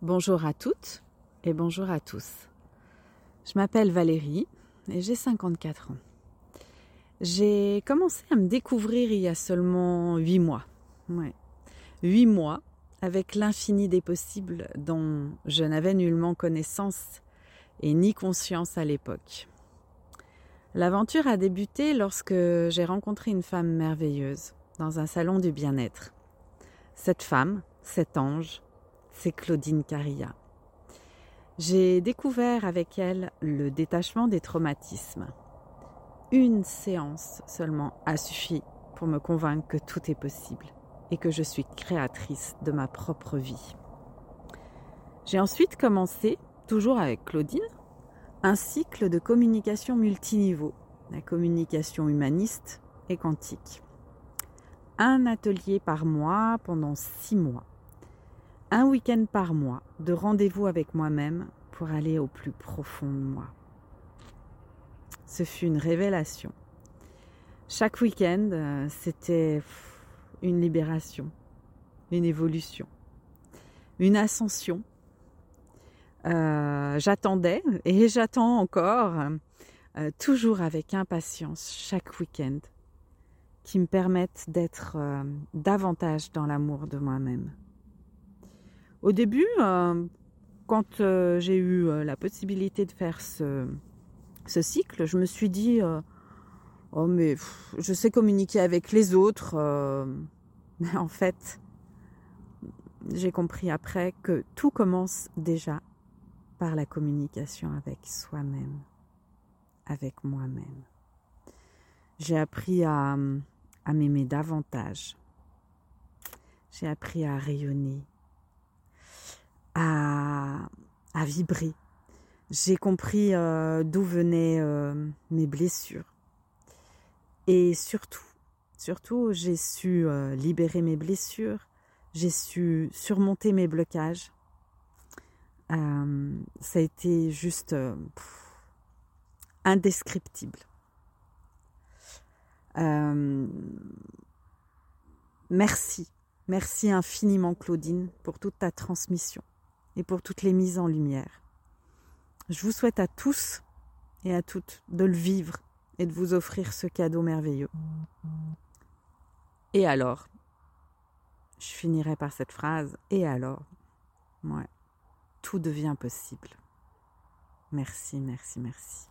Bonjour à toutes et bonjour à tous. Je m'appelle Valérie et j'ai 54 ans. J'ai commencé à me découvrir il y a seulement 8 mois. 8 mois avec l'infini des possibles dont je n'avais nullement connaissance et ni conscience à l'époque. L'aventure a débuté lorsque j'ai rencontré une femme merveilleuse dans un salon du bien-être. Cette femme, cet ange, c'est Claudine Carilla. J'ai découvert avec elle le détachement des traumatismes. Une séance seulement a suffi pour me convaincre que tout est possible et que je suis créatrice de ma propre vie. J'ai ensuite commencé, toujours avec Claudine, un cycle de communication multiniveau, la communication humaniste et quantique. Un atelier par mois pendant 6 mois. Un week-end par mois de rendez-vous avec moi-même pour aller au plus profond de moi. Ce fut une révélation. Chaque week-end, c'était une libération, une évolution, une ascension. J'attendais et j'attends encore, toujours avec impatience, chaque week-end qui me permettent d'être davantage dans l'amour de moi-même. Au début, quand j'ai eu la possibilité de faire ce cycle, je me suis dit oh mais je sais communiquer avec les autres. Mais en fait, j'ai compris après que tout commence déjà par la communication avec soi-même, avec moi-même. J'ai appris à m'aimer davantage. J'ai appris à rayonner, à vibrer. J'ai compris d'où venaient mes blessures. Et surtout, j'ai su libérer mes blessures. J'ai su surmonter mes blocages. Ça a été juste indescriptible. Merci infiniment Claudine pour toute ta transmission et pour toutes les mises en lumière. Je vous souhaite à tous et à toutes de le vivre et de vous offrir ce cadeau merveilleux. Et alors, je finirai par cette phrase, et alors, tout devient possible. Merci.